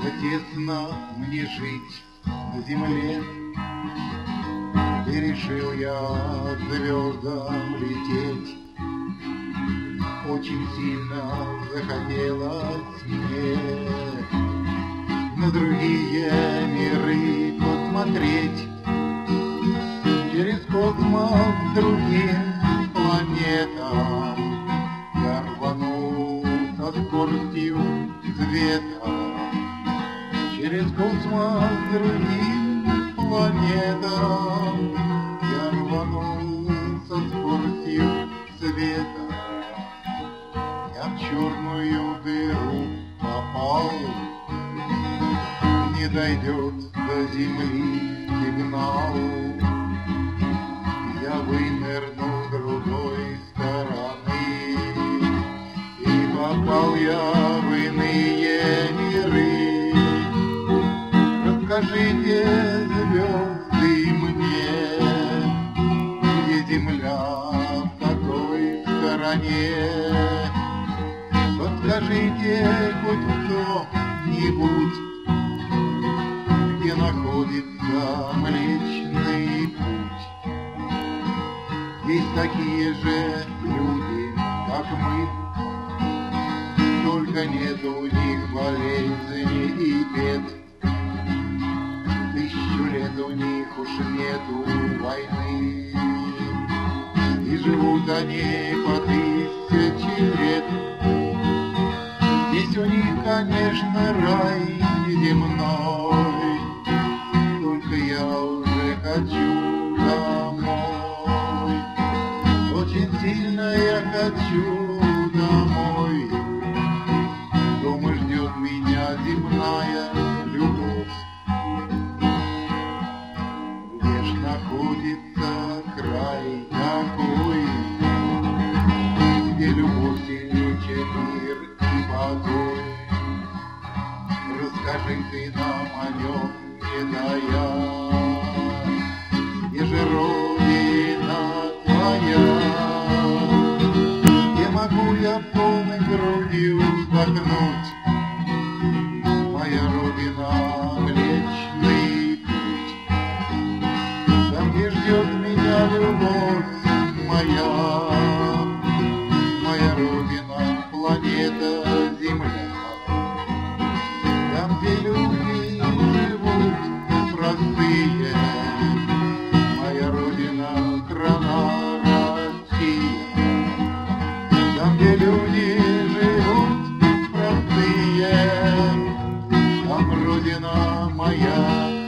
Тесно мне жить на земле, и решил я к звездам лететь. Очень сильно захотелось мне на другие миры посмотреть. Через космос к другим планетам я рванул со скоростью света. Через космос к другим планетам я рванул со скоростью света. Я в черную дыру попал, не дойдет до земли сигнал. Я вынырнул с другой стороны, и попал я в иные миры. Расскажите, звезды, мне, где земля, в какой стороне? Подскажите хоть кто-нибудь, где находится Млечный Путь. Есть такие же люди, как мы, только нет у них болезней и бед. 1000 лет у них уж нету войны, и живут они по 1000 лет. Здесь у них, конечно, рай земной, только я уже хочу домой. Очень сильно я хочу домой. Дома ждет меня земная любовь. Где ж находится край такой, где любовь сильнее, чем мир и покой? Расскажи ты нам о нем, Медая, где же родина твоя? Где могу я полной грудью вдохнуть? Моя родина — Млечный Путь. Там, где ждет меня любовь моя, моя родина — планета Земля. Там, где люди живут простые, моя родина — страна Россия. Там, где люди живут простые, там родина моя.